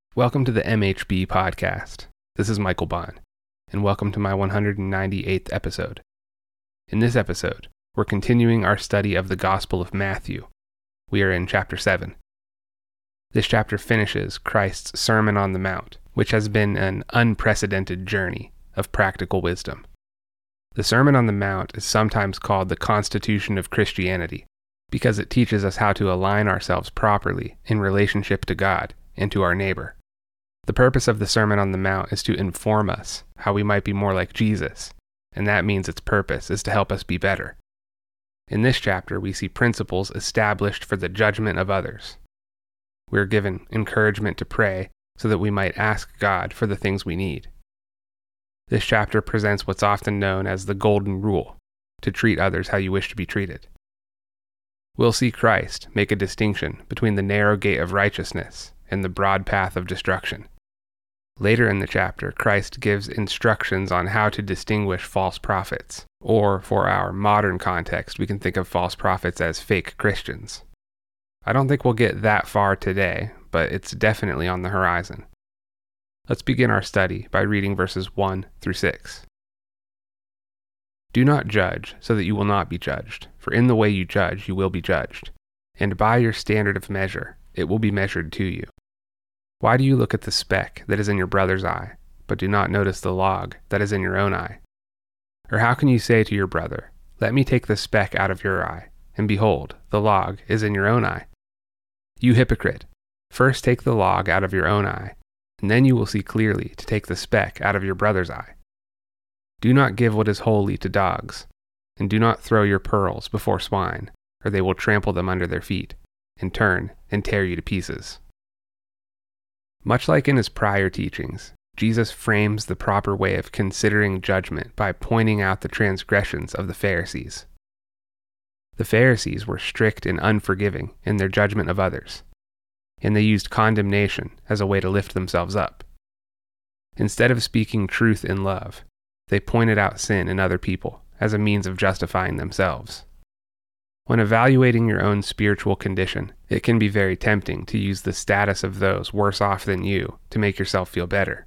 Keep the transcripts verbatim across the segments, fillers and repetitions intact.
Welcome to the M H B podcast. This is Michael Bond, and welcome to my one hundred ninety-eighth episode. In this episode, we're continuing our study of the Gospel of Matthew. We are in chapter seven. This chapter finishes Christ's Sermon on the Mount, which has been an unprecedented journey of practical wisdom. The Sermon on the Mount is sometimes called the Constitution of Christianity because it teaches us how to align ourselves properly in relationship to God and to our neighbor. The purpose of the Sermon on the Mount is to inform us how we might be more like Jesus, and that means its purpose is to help us be better. In this chapter, we see principles established for the judgment of others. We are given encouragement to pray so that we might ask God for the things we need. This chapter presents what's often known as the Golden Rule, to treat others how you wish to be treated. We'll see Christ make a distinction between the narrow gate of righteousness and the broad path of destruction. Later in the chapter, Christ gives instructions on how to distinguish false prophets, or for our modern context, we can think of false prophets as fake Christians. I don't think we'll get that far today, but it's definitely on the horizon. Let's begin our study by reading verses one through six. Do not judge so that you will not be judged, for in the way you judge you will be judged, and by your standard of measure it will be measured to you. Why do you look at the speck that is in your brother's eye, but do not notice the log that is in your own eye? Or how can you say to your brother, let me take the speck out of your eye, and behold, the log is in your own eye? You hypocrite, first take the log out of your own eye, and then you will see clearly to take the speck out of your brother's eye. Do not give what is holy to dogs, and do not throw your pearls before swine, or they will trample them under their feet, and turn and tear you to pieces. Much like in his prior teachings, Jesus frames the proper way of considering judgment by pointing out the transgressions of the Pharisees. The Pharisees were strict and unforgiving in their judgment of others, and they used condemnation as a way to lift themselves up. Instead of speaking truth in love, they pointed out sin in other people as a means of justifying themselves. When evaluating your own spiritual condition, it can be very tempting to use the status of those worse off than you to make yourself feel better.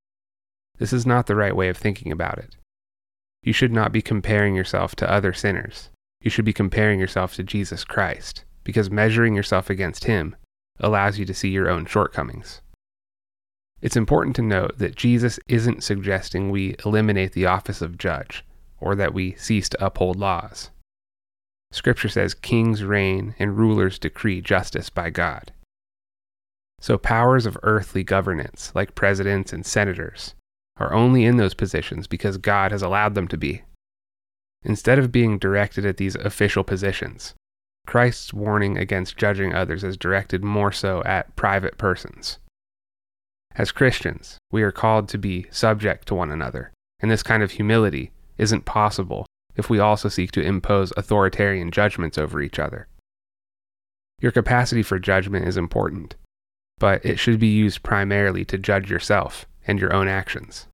This is not the right way of thinking about it. You should not be comparing yourself to other sinners. You should be comparing yourself to Jesus Christ, because measuring yourself against him allows you to see your own shortcomings. It's important to note that Jesus isn't suggesting we eliminate the office of judge, or that we cease to uphold laws. Scripture says kings reign and rulers decree justice by God. So powers of earthly governance, like presidents and senators, are only in those positions because God has allowed them to be. Instead of being directed at these official positions, Christ's warning against judging others is directed more so at private persons. As Christians, we are called to be subject to one another, and this kind of humility isn't possible if we also seek to impose authoritarian judgments over each other. Your capacity for judgment is important, but it should be used primarily to judge yourself and your own actions.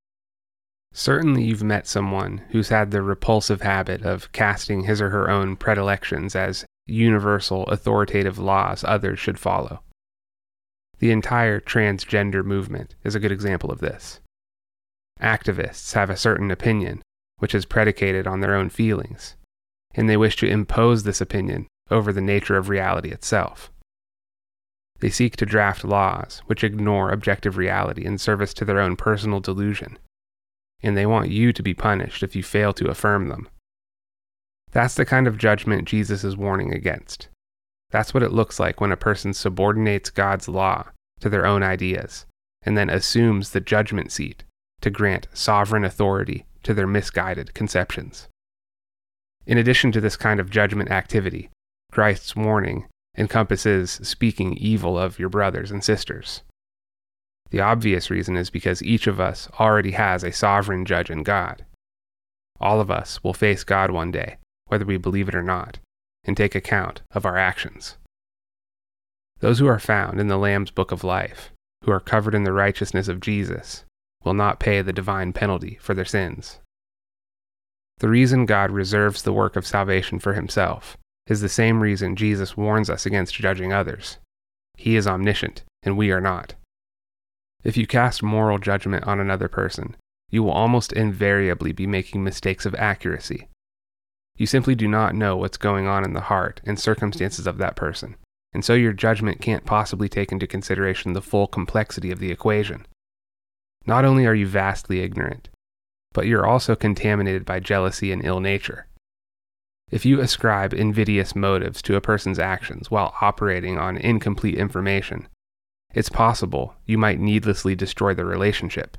Certainly you've met someone who's had the repulsive habit of casting his or her own predilections as universal authoritative laws others should follow. The entire transgender movement is a good example of this. Activists have a certain opinion which is predicated on their own feelings, and they wish to impose this opinion over the nature of reality itself. They seek to draft laws which ignore objective reality in service to their own personal delusion, and they want you to be punished if you fail to affirm them. That's the kind of judgment Jesus is warning against. That's what it looks like when a person subordinates God's law to their own ideas, and then assumes the judgment seat to grant sovereign authority to their misguided conceptions. In addition to this kind of judgment activity, Christ's warning encompasses speaking evil of your brothers and sisters. The obvious reason is because each of us already has a sovereign judge in God. All of us will face God one day, whether we believe it or not, and take account of our actions. Those who are found in the Lamb's Book of Life, who are covered in the righteousness of Jesus, will not pay the divine penalty for their sins. The reason God reserves the work of salvation for himself is the same reason Jesus warns us against judging others. He is omniscient, and we are not. If you cast moral judgment on another person, you will almost invariably be making mistakes of accuracy. You simply do not know what's going on in the heart and circumstances of that person, and so your judgment can't possibly take into consideration the full complexity of the equation. Not only are you vastly ignorant, but you're also contaminated by jealousy and ill nature. If you ascribe invidious motives to a person's actions while operating on incomplete information, it's possible you might needlessly destroy the relationship.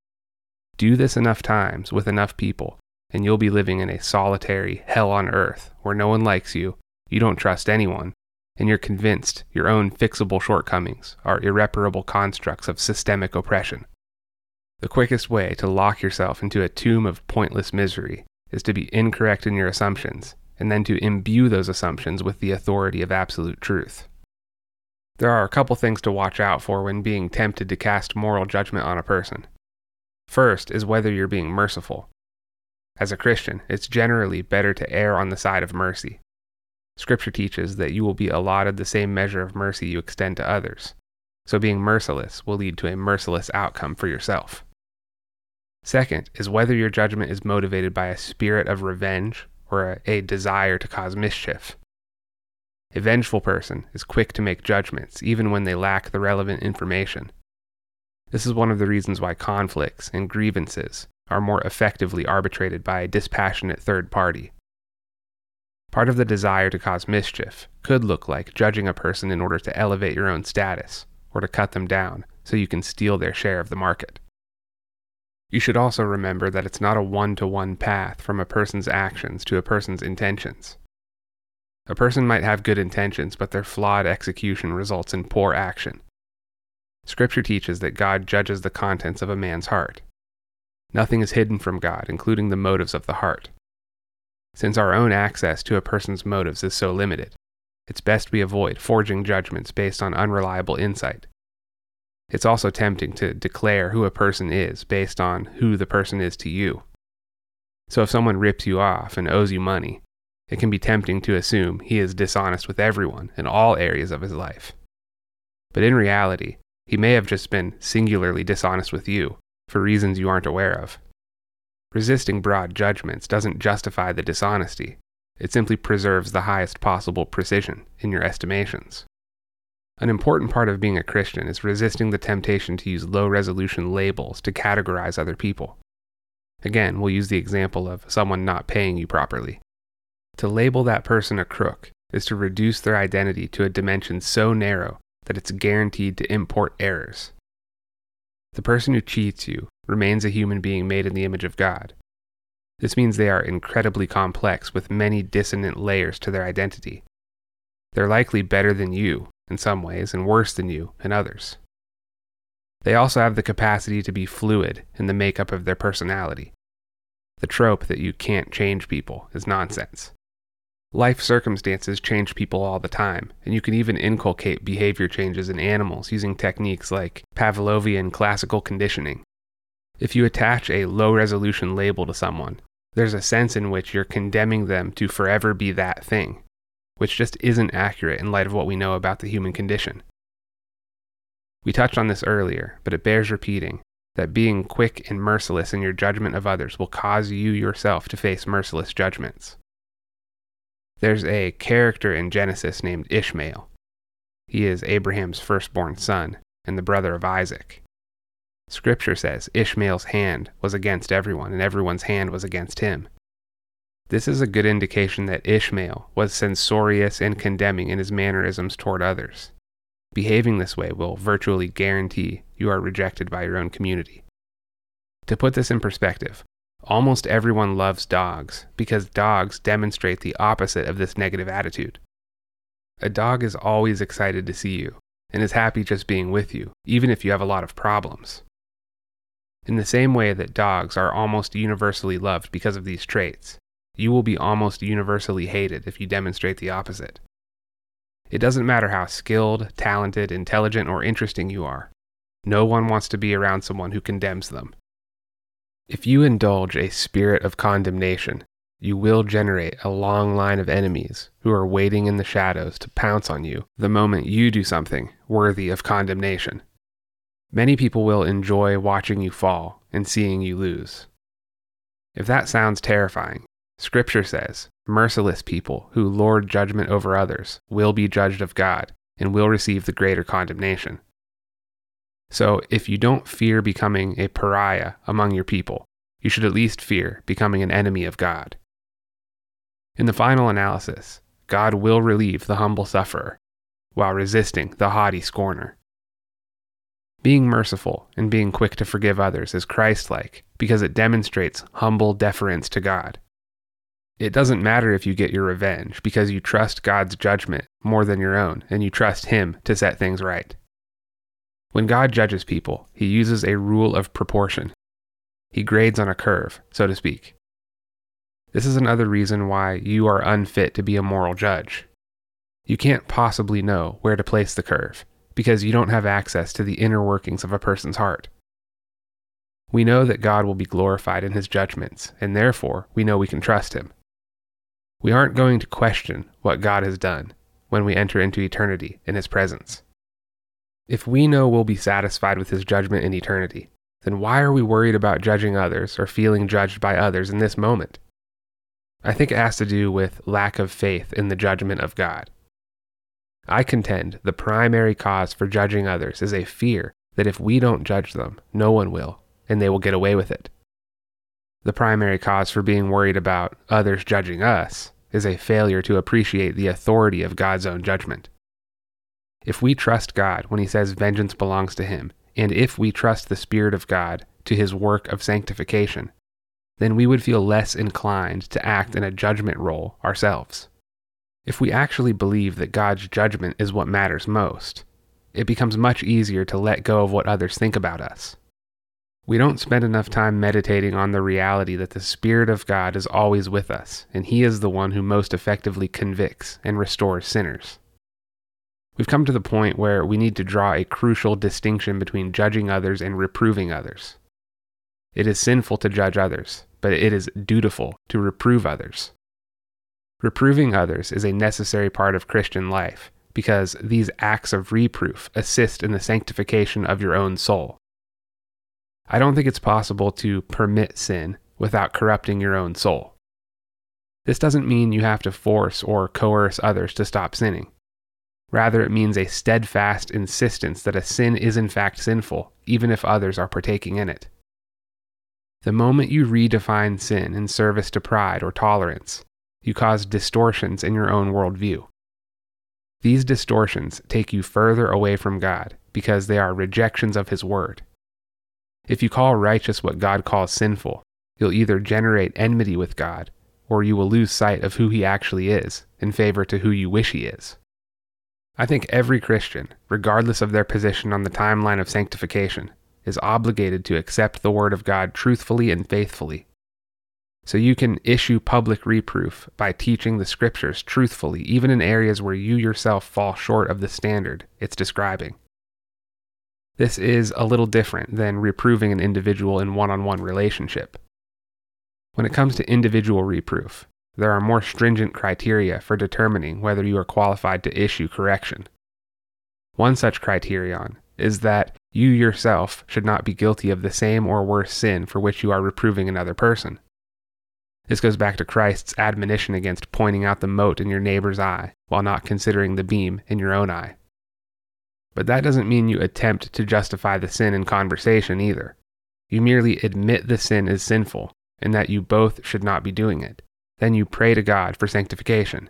Do this enough times with enough people, and you'll be living in a solitary hell on earth where no one likes you, you don't trust anyone, and you're convinced your own fixable shortcomings are irreparable constructs of systemic oppression. The quickest way to lock yourself into a tomb of pointless misery is to be incorrect in your assumptions, and then to imbue those assumptions with the authority of absolute truth. There are a couple things to watch out for when being tempted to cast moral judgment on a person. First is whether you're being merciful. As a Christian, it's generally better to err on the side of mercy. Scripture teaches that you will be allotted the same measure of mercy you extend to others, so being merciless will lead to a merciless outcome for yourself. Second is whether your judgment is motivated by a spirit of revenge or a, a desire to cause mischief. A vengeful person is quick to make judgments even when they lack the relevant information. This is one of the reasons why conflicts and grievances are more effectively arbitrated by a dispassionate third party. Part of the desire to cause mischief could look like judging a person in order to elevate your own status, or to cut them down so you can steal their share of the market. You should also remember that it's not a one-to-one path from a person's actions to a person's intentions. A person might have good intentions, but their flawed execution results in poor action. Scripture teaches that God judges the contents of a man's heart. Nothing is hidden from God, including the motives of the heart. Since our own access to a person's motives is so limited, it's best we avoid forging judgments based on unreliable insight. It's also tempting to declare who a person is based on who the person is to you. So if someone rips you off and owes you money, it can be tempting to assume he is dishonest with everyone in all areas of his life. But in reality, he may have just been singularly dishonest with you for reasons you aren't aware of. Resisting broad judgments doesn't justify the dishonesty. It simply preserves the highest possible precision in your estimations. An important part of being a Christian is resisting the temptation to use low-resolution labels to categorize other people. Again, we'll use the example of someone not paying you properly. To label that person a crook is to reduce their identity to a dimension so narrow that it's guaranteed to import errors. The person who cheats you remains a human being made in the image of God. This means they are incredibly complex with many dissonant layers to their identity. They're likely better than you in some ways and worse than you in others. They also have the capacity to be fluid in the makeup of their personality. The trope that you can't change people is nonsense. Life circumstances change people all the time, and you can even inculcate behavior changes in animals using techniques like Pavlovian classical conditioning. If you attach a low-resolution label to someone, there's a sense in which you're condemning them to forever be that thing, which just isn't accurate in light of what we know about the human condition. We touched on this earlier, but it bears repeating, that being quick and merciless in your judgment of others will cause you yourself to face merciless judgments. There's a character in Genesis named Ishmael. He is Abraham's firstborn son and the brother of Isaac. Scripture says Ishmael's hand was against everyone, and everyone's hand was against him. This is a good indication that Ishmael was censorious and condemning in his mannerisms toward others. Behaving this way will virtually guarantee you are rejected by your own community. To put this in perspective, almost everyone loves dogs because dogs demonstrate the opposite of this negative attitude. A dog is always excited to see you and is happy just being with you, even if you have a lot of problems. In the same way that dogs are almost universally loved because of these traits, you will be almost universally hated if you demonstrate the opposite. It doesn't matter how skilled, talented, intelligent, or interesting you are. No one wants to be around someone who condemns them. If you indulge a spirit of condemnation, you will generate a long line of enemies who are waiting in the shadows to pounce on you the moment you do something worthy of condemnation. Many people will enjoy watching you fall and seeing you lose. If that sounds terrifying, Scripture says, merciless people who lord judgment over others will be judged of God and will receive the greater condemnation. So if you don't fear becoming a pariah among your people, you should at least fear becoming an enemy of God. In the final analysis, God will relieve the humble sufferer, while resisting the haughty scorner. Being merciful and being quick to forgive others is Christ-like because it demonstrates humble deference to God. It doesn't matter if you get your revenge because you trust God's judgment more than your own and you trust Him to set things right. When God judges people, He uses a rule of proportion. He grades on a curve, so to speak. This is another reason why you are unfit to be a moral judge. You can't possibly know where to place the curve, because you don't have access to the inner workings of a person's heart. We know that God will be glorified in His judgments, and therefore we know we can trust Him. We aren't going to question what God has done when we enter into eternity in His presence. If we know we'll be satisfied with His judgment in eternity, then why are we worried about judging others or feeling judged by others in this moment? I think it has to do with lack of faith in the judgment of God. I contend the primary cause for judging others is a fear that if we don't judge them, no one will, and they will get away with it. The primary cause for being worried about others judging us is a failure to appreciate the authority of God's own judgment. If we trust God when He says vengeance belongs to Him, and if we trust the Spirit of God to His work of sanctification, then we would feel less inclined to act in a judgment role ourselves. If we actually believe that God's judgment is what matters most, it becomes much easier to let go of what others think about us. We don't spend enough time meditating on the reality that the Spirit of God is always with us, and He is the one who most effectively convicts and restores sinners. We've come to the point where we need to draw a crucial distinction between judging others and reproving others. It is sinful to judge others, but it is dutiful to reprove others. Reproving others is a necessary part of Christian life because these acts of reproof assist in the sanctification of your own soul. I don't think it's possible to permit sin without corrupting your own soul. This doesn't mean you have to force or coerce others to stop sinning. Rather, it means a steadfast insistence that a sin is in fact sinful, even if others are partaking in it. The moment you redefine sin in service to pride or tolerance, you cause distortions in your own worldview. These distortions take you further away from God because they are rejections of His word. If you call righteous what God calls sinful, you'll either generate enmity with God, or you will lose sight of who He actually is in favor to who you wish He is. I think every Christian, regardless of their position on the timeline of sanctification, is obligated to accept the Word of God truthfully and faithfully. So you can issue public reproof by teaching the Scriptures truthfully, even in areas where you yourself fall short of the standard it's describing. This is a little different than reproving an individual in one-on-one relationship. When it comes to individual reproof, there are more stringent criteria for determining whether you are qualified to issue correction. One such criterion is that you yourself should not be guilty of the same or worse sin for which you are reproving another person. This goes back to Christ's admonition against pointing out the mote in your neighbor's eye while not considering the beam in your own eye. But that doesn't mean you attempt to justify the sin in conversation either. You merely admit the sin is sinful and that you both should not be doing it. Then you pray to God for sanctification.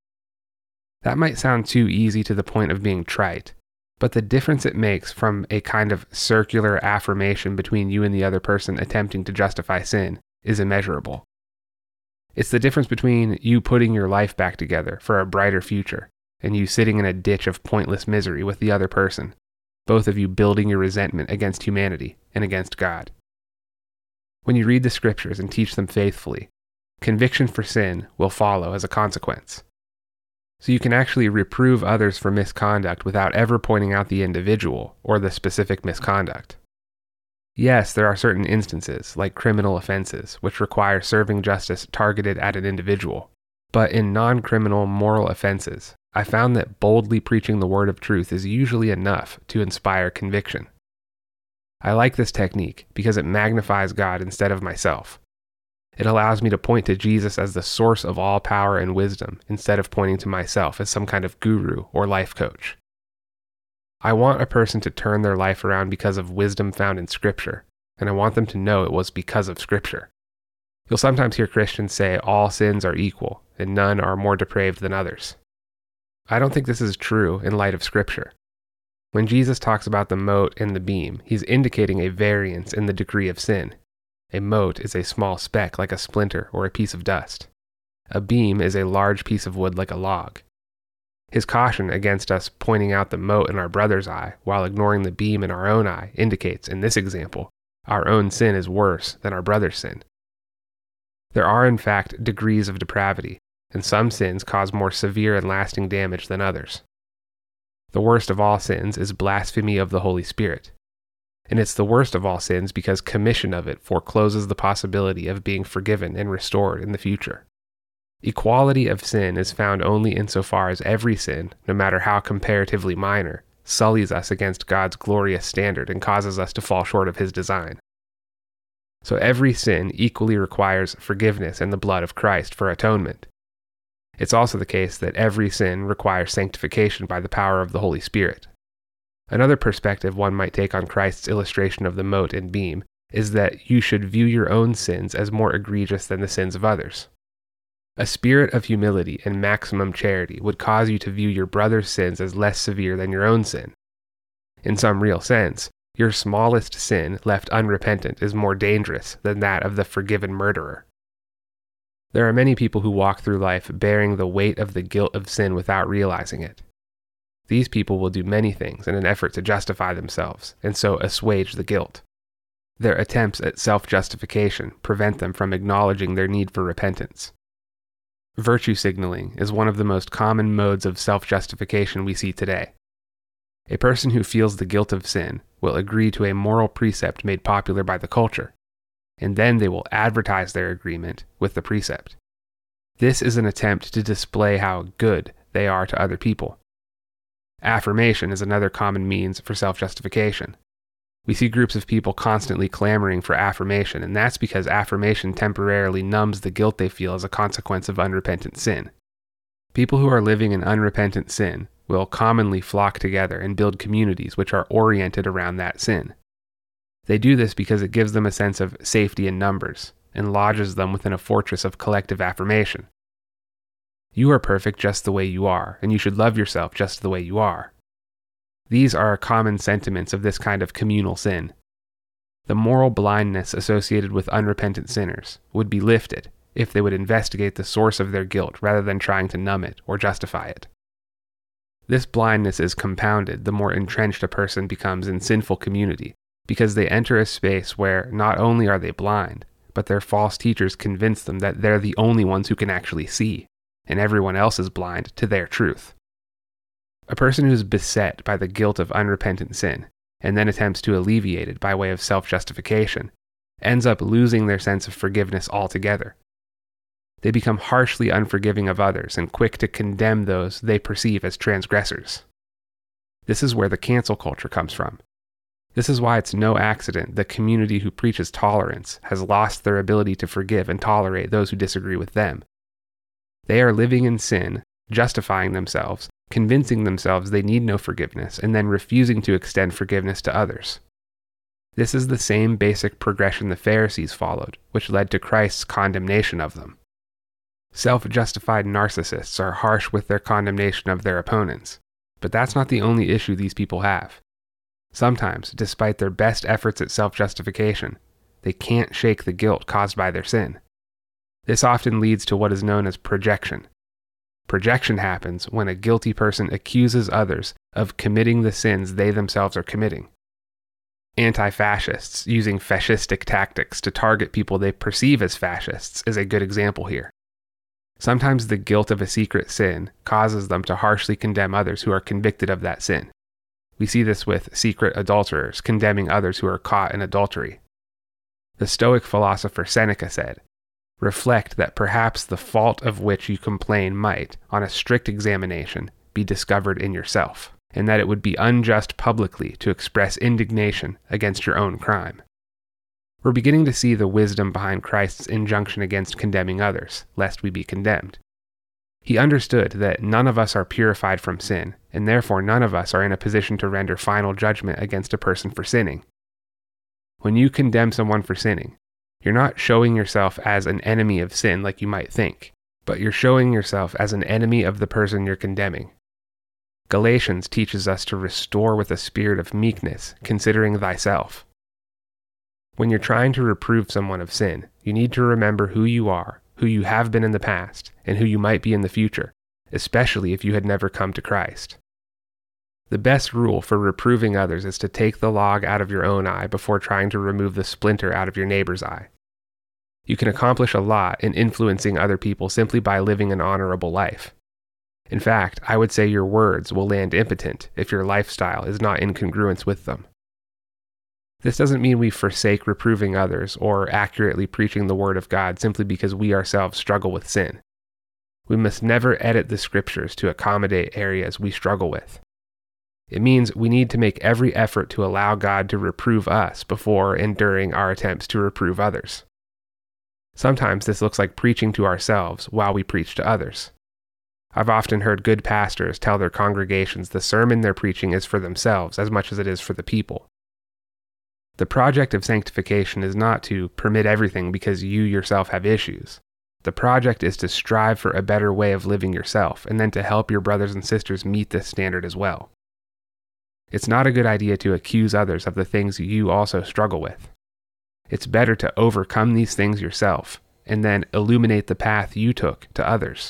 That might sound too easy to the point of being trite, but the difference it makes from a kind of circular affirmation between you and the other person attempting to justify sin is immeasurable. It's the difference between you putting your life back together for a brighter future and you sitting in a ditch of pointless misery with the other person, both of you building your resentment against humanity and against God. When you read the Scriptures and teach them faithfully, conviction for sin will follow as a consequence. So you can actually reprove others for misconduct without ever pointing out the individual or the specific misconduct. Yes, there are certain instances, like criminal offenses, which require serving justice targeted at an individual. But in non-criminal moral offenses, I found that boldly preaching the word of truth is usually enough to inspire conviction. I like this technique because it magnifies God instead of myself. It allows me to point to Jesus as the source of all power and wisdom instead of pointing to myself as some kind of guru or life coach. I want a person to turn their life around because of wisdom found in Scripture, and I want them to know it was because of Scripture. You'll sometimes hear Christians say all sins are equal, and none are more depraved than others. I don't think this is true in light of Scripture. When Jesus talks about the mote and the beam, he's indicating a variance in the degree of sin. A mote is a small speck like a splinter or a piece of dust. A beam is a large piece of wood like a log. His caution against us pointing out the mote in our brother's eye while ignoring the beam in our own eye indicates, in this example, our own sin is worse than our brother's sin. There are, in fact, degrees of depravity, and some sins cause more severe and lasting damage than others. The worst of all sins is blasphemy of the Holy Spirit. And it's the worst of all sins because commission of it forecloses the possibility of being forgiven and restored in the future. Equality of sin is found only insofar as every sin, no matter how comparatively minor, sullies us against God's glorious standard and causes us to fall short of His design. So every sin equally requires forgiveness and the blood of Christ for atonement. It's also the case that every sin requires sanctification by the power of the Holy Spirit. Another perspective one might take on Christ's illustration of the mote and beam is that you should view your own sins as more egregious than the sins of others. A spirit of humility and maximum charity would cause you to view your brother's sins as less severe than your own sin. In some real sense, your smallest sin left unrepentant is more dangerous than that of the forgiven murderer. There are many people who walk through life bearing the weight of the guilt of sin without realizing it. These people will do many things in an effort to justify themselves, and so assuage the guilt. Their attempts at self-justification prevent them from acknowledging their need for repentance. Virtue signaling is one of the most common modes of self-justification we see today. A person who feels the guilt of sin will agree to a moral precept made popular by the culture, and then they will advertise their agreement with the precept. This is an attempt to display how good they are to other people. Affirmation is another common means for self-justification. We see groups of people constantly clamoring for affirmation, and that's because affirmation temporarily numbs the guilt they feel as a consequence of unrepentant sin. People who are living in unrepentant sin will commonly flock together and build communities which are oriented around that sin. They do this because it gives them a sense of safety in numbers and lodges them within a fortress of collective affirmation. You are perfect just the way you are, and you should love yourself just the way you are. These are common sentiments of this kind of communal sin. The moral blindness associated with unrepentant sinners would be lifted if they would investigate the source of their guilt rather than trying to numb it or justify it. This blindness is compounded the more entrenched a person becomes in sinful community, because they enter a space where not only are they blind, but their false teachers convince them that they're the only ones who can actually see, and everyone else is blind to their truth. A person who is beset by the guilt of unrepentant sin, and then attempts to alleviate it by way of self-justification, ends up losing their sense of forgiveness altogether. They become harshly unforgiving of others and quick to condemn those they perceive as transgressors. This is where the cancel culture comes from. This is why it's no accident the community who preaches tolerance has lost their ability to forgive and tolerate those who disagree with them. They are living in sin, justifying themselves, convincing themselves they need no forgiveness, and then refusing to extend forgiveness to others. This is the same basic progression the Pharisees followed, which led to Christ's condemnation of them. Self-justified narcissists are harsh with their condemnation of their opponents, but that's not the only issue these people have. Sometimes, despite their best efforts at self-justification, they can't shake the guilt caused by their sin. This often leads to what is known as projection. Projection happens when a guilty person accuses others of committing the sins they themselves are committing. Anti-fascists using fascistic tactics to target people they perceive as fascists is a good example here. Sometimes the guilt of a secret sin causes them to harshly condemn others who are convicted of that sin. We see this with secret adulterers condemning others who are caught in adultery. The Stoic philosopher Seneca said, "Reflect that perhaps the fault of which you complain might, on a strict examination, be discovered in yourself." and that it would be unjust publicly to express indignation against your own crime. We're beginning to see the wisdom behind Christ's injunction against condemning others, lest we be condemned. He understood that none of us are purified from sin, and therefore none of us are in a position to render final judgment against a person for sinning. When you condemn someone for sinning, you're not showing yourself as an enemy of sin like you might think, but you're showing yourself as an enemy of the person you're condemning. Galatians teaches us to restore with a spirit of meekness, considering thyself. When you're trying to reprove someone of sin, you need to remember who you are, who you have been in the past, and who you might be in the future, especially if you had never come to Christ. The best rule for reproving others is to take the log out of your own eye before trying to remove the splinter out of your neighbor's eye. You can accomplish a lot in influencing other people simply by living an honorable life. In fact, I would say your words will land impotent if your lifestyle is not in congruence with them. This doesn't mean we forsake reproving others or accurately preaching the Word of God simply because we ourselves struggle with sin. We must never edit the Scriptures to accommodate areas we struggle with. It means we need to make every effort to allow God to reprove us before and during our attempts to reprove others. Sometimes this looks like preaching to ourselves while we preach to others. I've often heard good pastors tell their congregations the sermon they're preaching is for themselves as much as it is for the people. The project of sanctification is not to permit everything because you yourself have issues. The project is to strive for a better way of living yourself and then to help your brothers and sisters meet this standard as well. It's not a good idea to accuse others of the things you also struggle with. It's better to overcome these things yourself and then illuminate the path you took to others.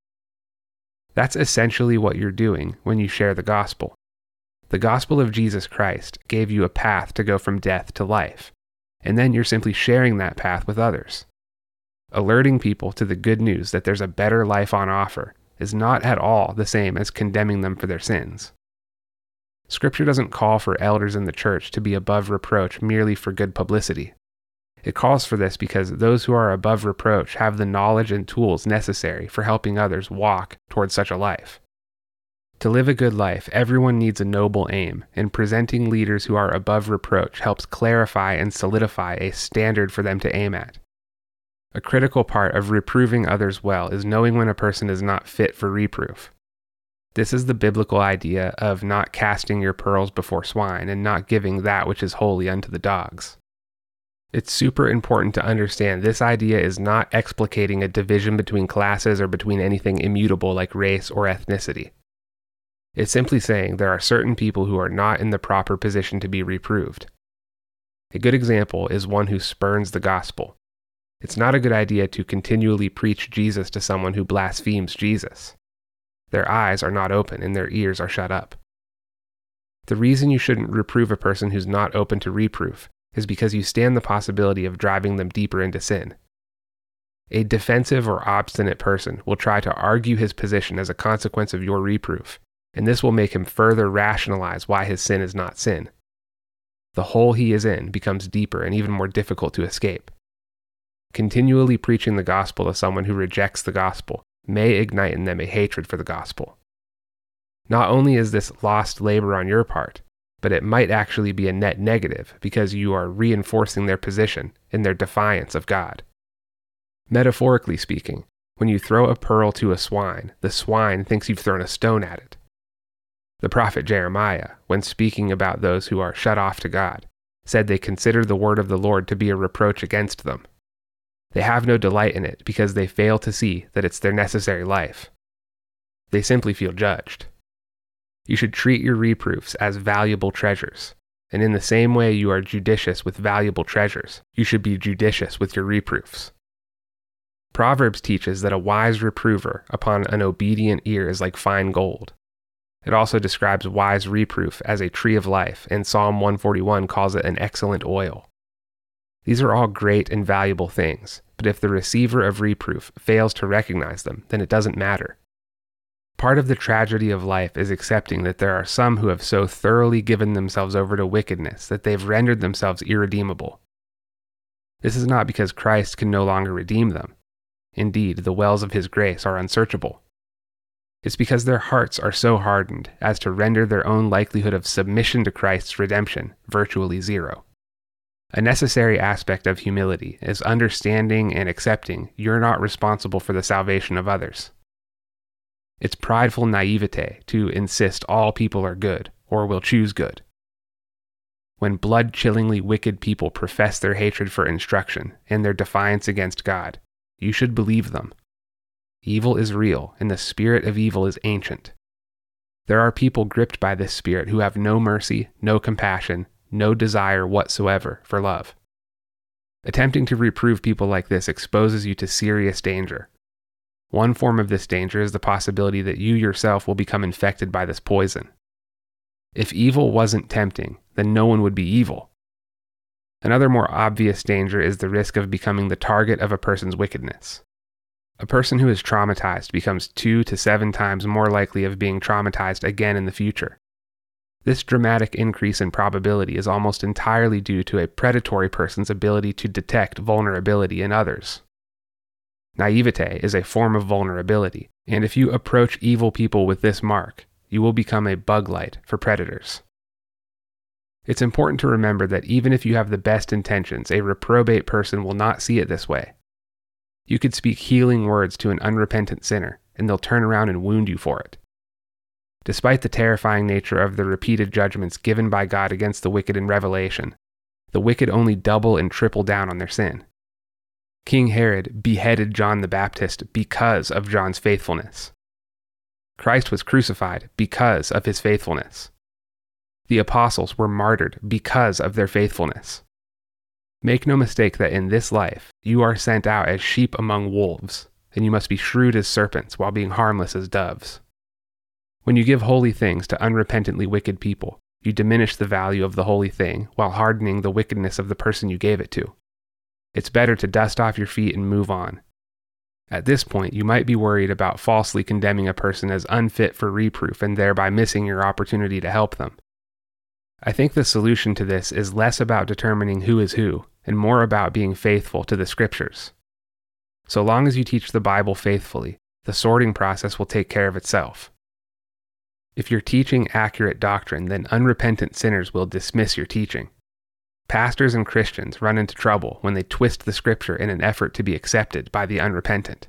That's essentially what you're doing when you share the gospel. The gospel of Jesus Christ gave you a path to go from death to life, and then you're simply sharing that path with others. Alerting people to the good news that there's a better life on offer is not at all the same as condemning them for their sins. Scripture doesn't call for elders in the church to be above reproach merely for good publicity. It calls for this because those who are above reproach have the knowledge and tools necessary for helping others walk towards such a life. To live a good life, everyone needs a noble aim, and presenting leaders who are above reproach helps clarify and solidify a standard for them to aim at. A critical part of reproving others well is knowing when a person is not fit for reproof. This is the biblical idea of not casting your pearls before swine and not giving that which is holy unto the dogs. It's super important to understand this idea is not explicating a division between classes or between anything immutable like race or ethnicity. It's simply saying there are certain people who are not in the proper position to be reproved. A good example is one who spurns the gospel. It's not a good idea to continually preach Jesus to someone who blasphemes Jesus. Their eyes are not open and their ears are shut up. The reason you shouldn't reprove a person who's not open to reproof is because you stand the possibility of driving them deeper into sin. A defensive or obstinate person will try to argue his position as a consequence of your reproof, and this will make him further rationalize why his sin is not sin. The hole he is in becomes deeper and even more difficult to escape. Continually preaching the gospel to someone who rejects the gospel may ignite in them a hatred for the gospel. Not only is this lost labor on your part, but it might actually be a net negative because you are reinforcing their position in their defiance of God. Metaphorically speaking, when you throw a pearl to a swine, the swine thinks you've thrown a stone at it. The prophet Jeremiah, when speaking about those who are shut off to God, said they consider the word of the Lord to be a reproach against them. They have no delight in it because they fail to see that it's their necessary life. They simply feel judged. You should treat your reproofs as valuable treasures, and in the same way you are judicious with valuable treasures, you should be judicious with your reproofs. Proverbs teaches that a wise reprover upon an obedient ear is like fine gold. It also describes wise reproof as a tree of life, and Psalm one forty-one calls it an excellent oil. These are all great and valuable things, but if the receiver of reproof fails to recognize them, then it doesn't matter. Part of the tragedy of life is accepting that there are some who have so thoroughly given themselves over to wickedness that they've rendered themselves irredeemable. This is not because Christ can no longer redeem them. Indeed, the wells of his grace are unsearchable. It's because their hearts are so hardened as to render their own likelihood of submission to Christ's redemption virtually zero. A necessary aspect of humility is understanding and accepting you're not responsible for the salvation of others. It's prideful naivete to insist all people are good or will choose good. When blood-chillingly wicked people profess their hatred for instruction and their defiance against God, you should believe them. Evil is real, and the spirit of evil is ancient. There are people gripped by this spirit who have no mercy, no compassion, no desire whatsoever for love. Attempting to reprove people like this exposes you to serious danger. One form of this danger is the possibility that you yourself will become infected by this poison. If evil wasn't tempting, then no one would be evil. Another more obvious danger is the risk of becoming the target of a person's wickedness. A person who is traumatized becomes two to seven times more likely of being traumatized again in the future. This dramatic increase in probability is almost entirely due to a predatory person's ability to detect vulnerability in others. Naivete is a form of vulnerability, and if you approach evil people with this mark, you will become a bug light for predators. It's important to remember that even if you have the best intentions, a reprobate person will not see it this way. You could speak healing words to an unrepentant sinner, and they'll turn around and wound you for it. Despite the terrifying nature of the repeated judgments given by God against the wicked in Revelation, the wicked only double and triple down on their sin. King Herod beheaded John the Baptist because of John's faithfulness. Christ was crucified because of his faithfulness. The apostles were martyred because of their faithfulness. Make no mistake that in this life, you are sent out as sheep among wolves, and you must be shrewd as serpents while being harmless as doves. When you give holy things to unrepentantly wicked people, you diminish the value of the holy thing while hardening the wickedness of the person you gave it to. It's better to dust off your feet and move on. At this point, you might be worried about falsely condemning a person as unfit for reproof and thereby missing your opportunity to help them. I think the solution to this is less about determining who is who and more about being faithful to the scriptures. So long as you teach the Bible faithfully, the sorting process will take care of itself. If you're teaching accurate doctrine, then unrepentant sinners will dismiss your teaching. Pastors and Christians run into trouble when they twist the scripture in an effort to be accepted by the unrepentant.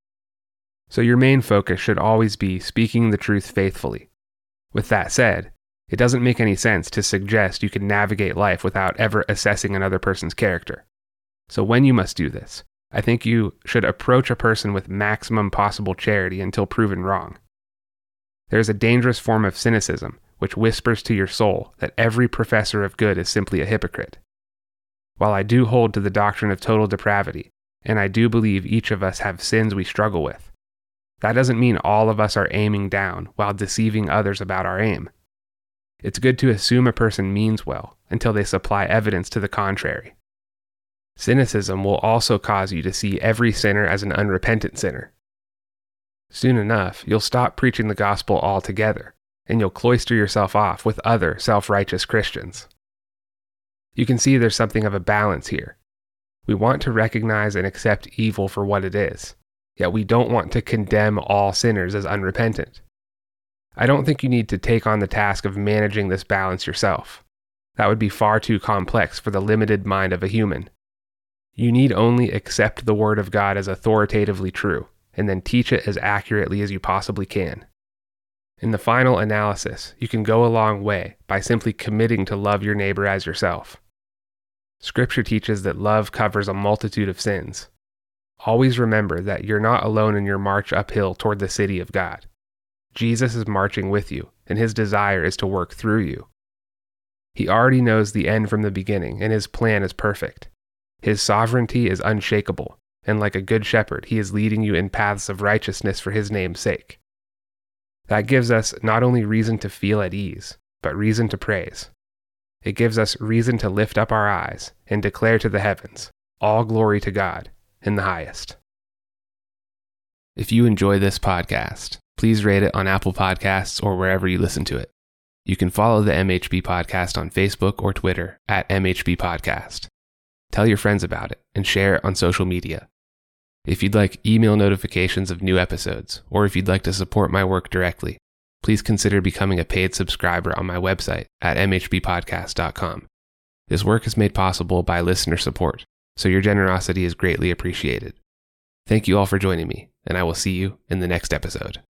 So your main focus should always be speaking the truth faithfully. With that said, it doesn't make any sense to suggest you can navigate life without ever assessing another person's character. So when you must do this, I think you should approach a person with maximum possible charity until proven wrong. There is a dangerous form of cynicism which whispers to your soul that every professor of good is simply a hypocrite. While I do hold to the doctrine of total depravity, and I do believe each of us have sins we struggle with, that doesn't mean all of us are aiming down while deceiving others about our aim. It's good to assume a person means well until they supply evidence to the contrary. Cynicism will also cause you to see every sinner as an unrepentant sinner. Soon enough, you'll stop preaching the gospel altogether, and you'll cloister yourself off with other self-righteous Christians. You can see there's something of a balance here. We want to recognize and accept evil for what it is, yet we don't want to condemn all sinners as unrepentant. I don't think you need to take on the task of managing this balance yourself. That would be far too complex for the limited mind of a human. You need only accept the Word of God as authoritatively true, and then teach it as accurately as you possibly can. In the final analysis, you can go a long way by simply committing to love your neighbor as yourself. Scripture teaches that love covers a multitude of sins. Always remember that you're not alone in your march uphill toward the city of God. Jesus is marching with you, and his desire is to work through you. He already knows the end from the beginning, and his plan is perfect. His sovereignty is unshakable, and like a good shepherd, he is leading you in paths of righteousness for his name's sake. That gives us not only reason to feel at ease, but reason to praise. It gives us reason to lift up our eyes and declare to the heavens, all glory to God in the highest. If you enjoy this podcast, please rate it on Apple Podcasts or wherever you listen to it. You can follow the M H B Podcast on Facebook or Twitter at M H B Podcast. Tell your friends about it and share it on social media. If you'd like email notifications of new episodes, or if you'd like to support my work directly, please consider becoming a paid subscriber on my website at m h b podcast dot com. This work is made possible by listener support, so your generosity is greatly appreciated. Thank you all for joining me, and I will see you in the next episode.